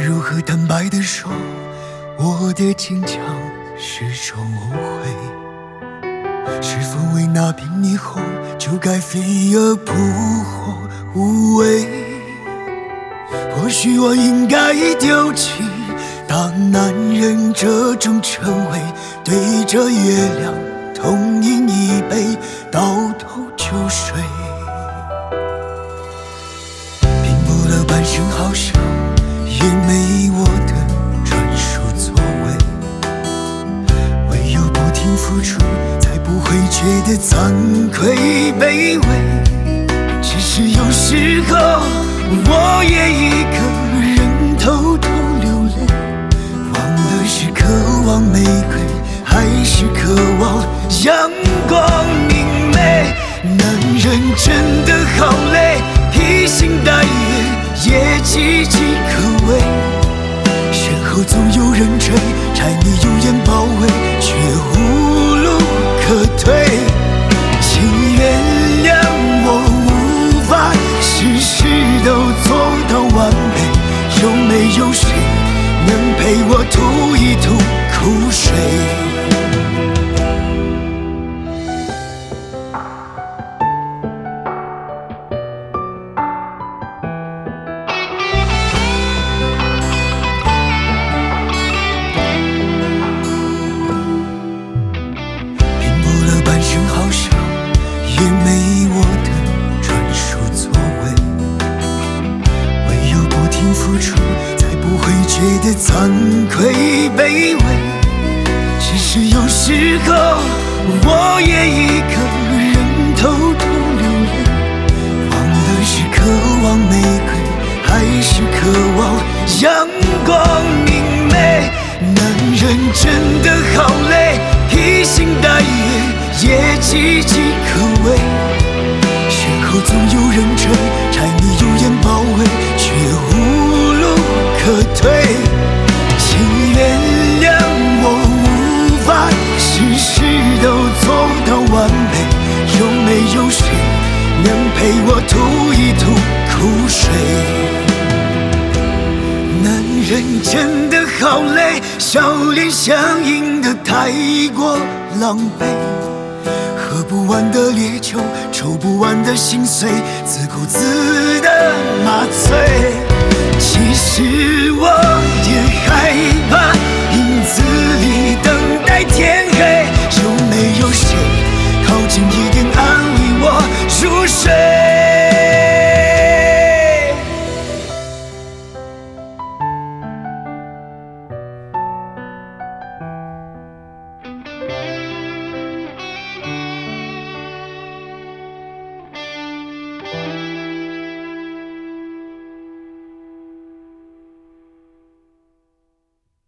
如何坦白地说，我的坚强始终无悔？是否为那瓶霓虹就该飞蛾扑火无畏？或许我应该丢弃大男人这种称谓，对着月亮痛饮一杯，到头就睡。拼搏了半生好伤，也没我的专属座位，唯有不停付出，才不会觉得惭愧卑微。只是有时候我也一个人偷偷流泪，忘了是渴望玫瑰，还是渴望阳光明媚。男人真的好累，披星戴月也岌岌可危，身后总有人追，柴米油盐包围，却无路可退。请原谅我无法事事都做到完美，有没有谁能陪我吐一吐苦水？也没我的专属座位，唯有不停付出，才不会觉得惭愧卑微。只是有时候我也一个人偷偷流泪，忘了是渴望玫瑰，还是渴望阳光明媚。男人真的好累，披星戴月也岌岌可危，身后总有人追，柴米油盐包围，却无路可退。请原谅我无法事事都做到完美，有没有谁能陪我吐一吐苦水？男人真的好累，笑脸相迎的太过狼狈，喝不完的烈酒，抽不完的心碎，自顾自的麻醉。其实我也害怕影子里等待天黑，有没有谁靠近一点安慰我入睡？